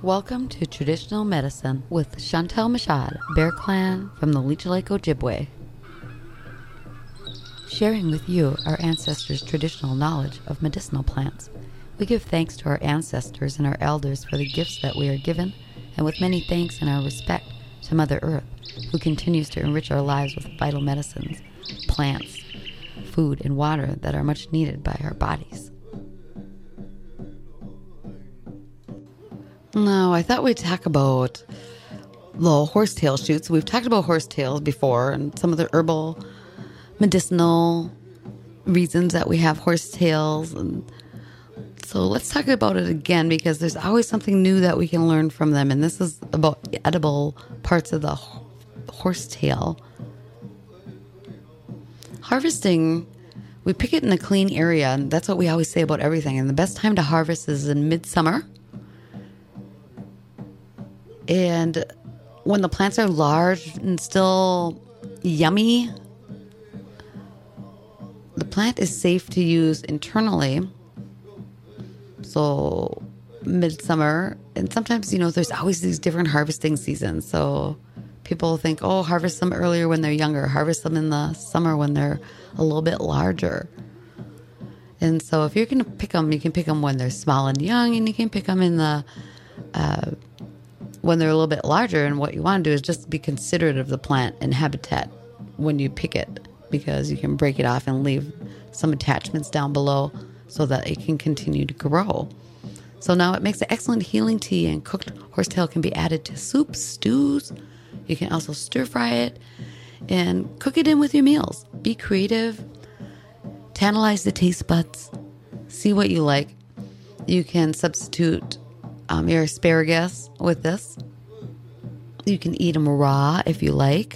Welcome to Traditional Medicine with Chantal Machad, Bear Clan from the Leech Lake Ojibwe. Sharing with you our ancestors' traditional knowledge of medicinal plants. We give thanks to our ancestors and our elders for the gifts that we are given, and with many thanks and our respect to Mother Earth, who continues to enrich our lives with vital medicines, plants, food, and water that are much needed by our bodies. Now, I thought we'd talk about the horsetail shoots. We've talked about horsetails before and some of the herbal, medicinal reasons that we have horsetails. And so let's talk about it again, because there's always something new that we can learn from them. And this is about edible parts of the horsetail. Harvesting, we pick it in a clean area, and that's what we always say about everything. And the best time to harvest is in midsummer. And when the plants are large and still yummy, the plant is safe to use internally. So midsummer, and sometimes, there's always these different harvesting seasons. So people think, harvest them earlier when they're younger, harvest them in the summer when they're a little bit larger. And so if you're going to pick them, you can pick them when they're small and young, and you can pick them in the when they're a little bit larger. And what you want to do is just be considerate of the plant and habitat when you pick it, because you can break it off and leave some attachments down below so that it can continue to grow. So now it makes an excellent healing tea, and cooked horsetail can be added to soups, stews. You can also stir fry it and cook it in with your meals. Be creative, tantalize the taste buds, see what you like. You can substitute your asparagus with this. You can eat them raw if you like.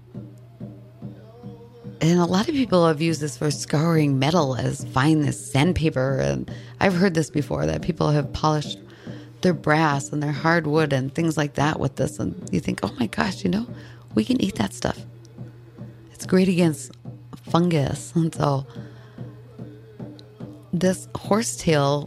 And a lot of people have used this for scouring metal as fine as sandpaper. And I've heard this before, that people have polished their brass and their hardwood and things like that with this. And you think, oh my gosh, we can eat that stuff. It's great against fungus. And so this horsetail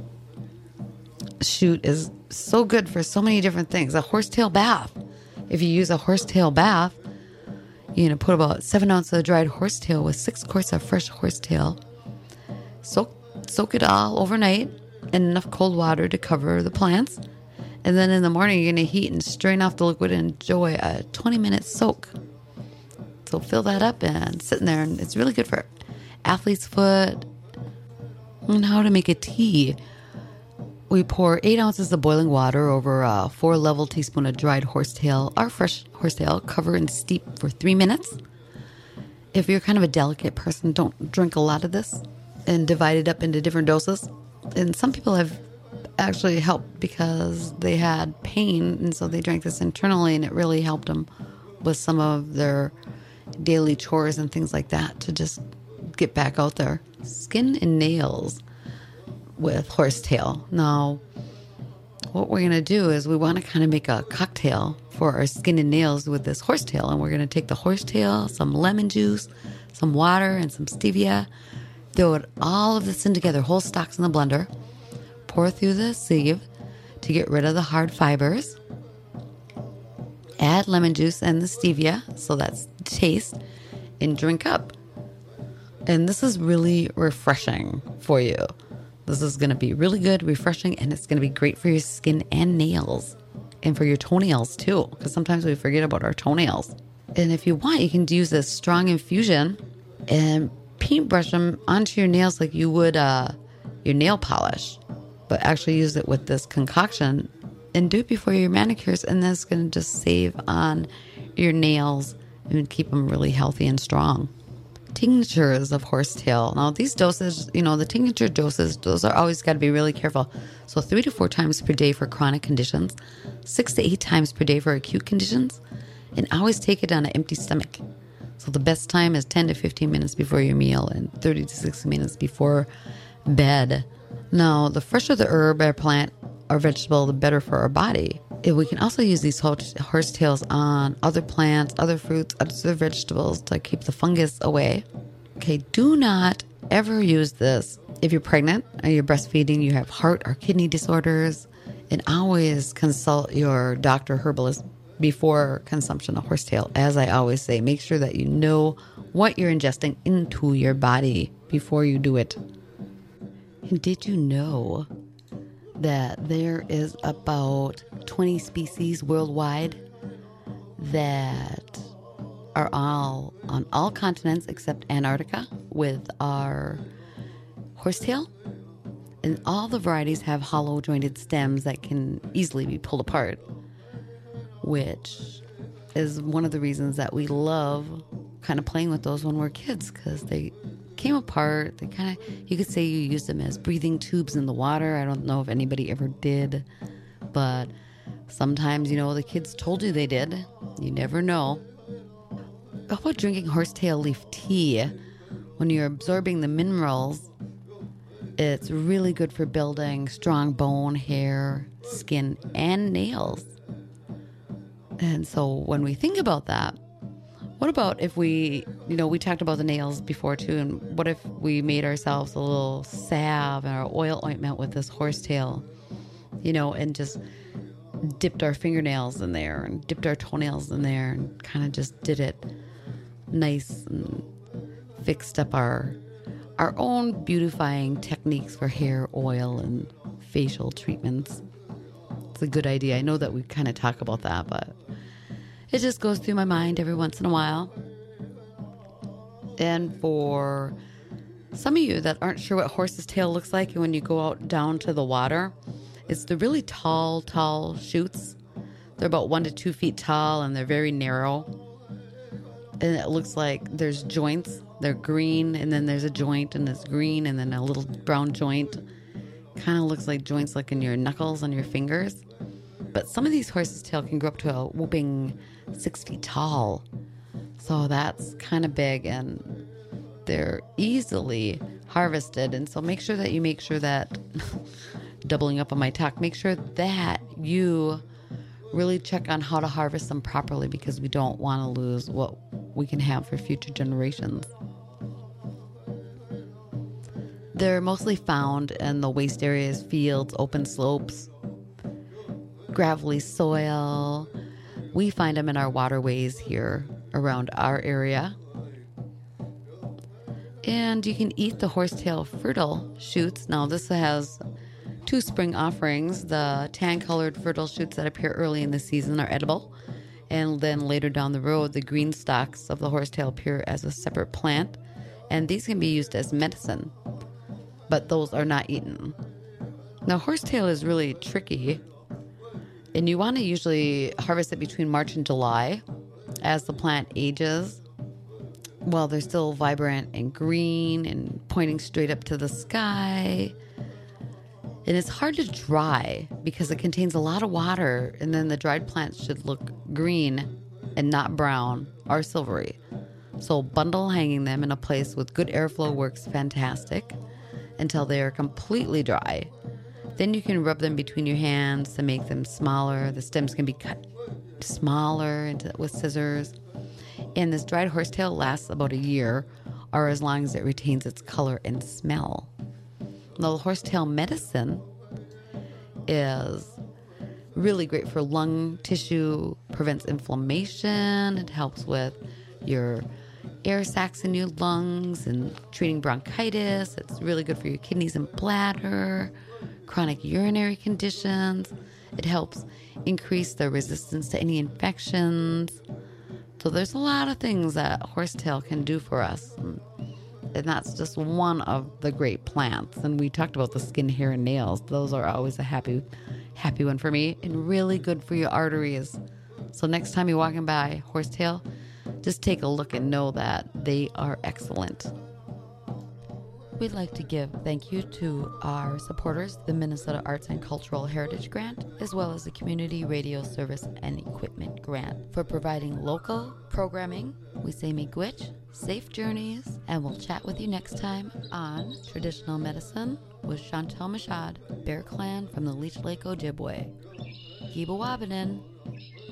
shoot is so good for so many different things. A horsetail bath. If you use a horsetail bath, put about 7 ounces of dried horsetail with 6 quarts of fresh horsetail. Soak it all overnight in enough cold water to cover the plants. And then in the morning, you're going to heat and strain off the liquid and enjoy a 20-minute soak. So fill that up and sit in there. And it's really good for athlete's foot. And how to make a tea. We pour 8 ounces of boiling water over a 4-level teaspoon of dried horsetail, or fresh horsetail. Cover and steep for 3 minutes. If you're kind of a delicate person, don't drink a lot of this, and divide it up into different doses. And some people have actually helped because they had pain, and so they drank this internally, and it really helped them with some of their daily chores and things like that to just get back out there. Skin and nails with horsetail. Now, what we're going to do is we want to kind of make a cocktail for our skin and nails with this horsetail. And we're going to take the horsetail, some lemon juice, some water, and some stevia. Throw it all of this in together, whole stalks in the blender. Pour through the sieve to get rid of the hard fibers. Add lemon juice and the stevia, so that's taste, and drink up. And this is really refreshing for you. This is going to be really good, refreshing, and it's going to be great for your skin and nails, and for your toenails too, because sometimes we forget about our toenails. And if you want, you can use this strong infusion and paintbrush them onto your nails like you would your nail polish, but actually use it with this concoction and do it before your manicures, and that's going to just save on your nails and keep them really healthy and strong. Tinctures of horsetail. Now, these doses, the tincture doses, those are always got to be really careful. So 3 to 4 times per day for chronic conditions, 6 to 8 times per day for acute conditions, and always take it on an empty stomach. So the best time is 10 to 15 minutes before your meal and 30 to 60 minutes before bed. Now, the fresher the herb or plant or vegetable, the better for our body. We can also use these horsetails on other plants, other fruits, other vegetables to keep the fungus away. Okay, do not ever use this if you're pregnant or you're breastfeeding, you have heart or kidney disorders, And always consult your doctor herbalist before consumption of horsetail. As I always say, make sure that you know what you're ingesting into your body before you do it. And did you know that there is about 20 species worldwide that are all on all continents except Antarctica with our horsetail? And all the varieties have hollow jointed stems that can easily be pulled apart, which is one of the reasons that we love kind of playing with those when we're kids, because they came apart. They kind of, you could say you used them as breathing tubes in the water. I don't know if anybody ever did, but sometimes, the kids told you they did. You never know. How about drinking horsetail leaf tea? When you're absorbing the minerals, it's really good for building strong bone, hair, skin, and nails. And so when we think about that, what about if we talked about the nails before too, and what if we made ourselves a little salve or oil ointment with this horsetail, and just dipped our fingernails in there and dipped our toenails in there and kind of just did it nice and fixed up our own beautifying techniques for hair oil and facial treatments. It's a good idea. I know that we kind of talk about that, but it just goes through my mind every once in a while. And for some of you that aren't sure what horse's tail looks like, and when you go out down to the water, it's the really tall shoots. They're about 1 to 2 feet tall, and they're very narrow. And it looks like there's joints. They're green, and then there's a joint, and it's green, and then a little brown joint. Kind of looks like joints like in your knuckles on your fingers. But some of these horses' tail can grow up to a whooping 6 feet tall. So that's kind of big, and they're easily harvested. And so make sure that, doubling up on my talk, make sure that you really check on how to harvest them properly, because we don't want to lose what we can have for future generations. They're mostly found in the waste areas, fields, open slopes, gravelly soil. We find them in our waterways here around our area. And you can eat the horsetail fertile shoots. Now, this has 2 spring offerings. The tan-colored fertile shoots that appear early in the season are edible. And then later down the road, the green stalks of the horsetail appear as a separate plant. And these can be used as medicine, but those are not eaten. Now, horsetail is really tricky, and you want to usually harvest it between March and July as the plant ages. While they're still vibrant and green and pointing straight up to the sky. And it's hard to dry because it contains a lot of water, and then the dried plants should look green and not brown or silvery. So bundle hanging them in a place with good airflow works fantastic until they are completely dry. Then you can rub them between your hands to make them smaller. The stems can be cut smaller with scissors. And this dried horsetail lasts about a year, or as long as it retains its color and smell. Now, the horsetail medicine is really great for lung tissue, prevents inflammation. It helps with your air sacs in your lungs and treating bronchitis. It's really good for your kidneys and bladder, chronic urinary conditions. It helps increase the resistance to any infections. So there's a lot of things that horsetail can do for us. And that's just one of the great plants. And we talked about the skin, hair, and nails. Those are always a happy one for me, and really good for your arteries. So next time you're walking by horsetail, just take a look and know that they are excellent. We'd like to give thank you to our supporters, the Minnesota Arts and Cultural Heritage Grant, as well as the Community Radio Service and Equipment Grant, for providing local programming. We say miigwech, safe journeys, and we'll chat with you next time on Traditional Medicine with Chantal Machad, Bear Clan from the Leech Lake Ojibwe. Giba Wabanin.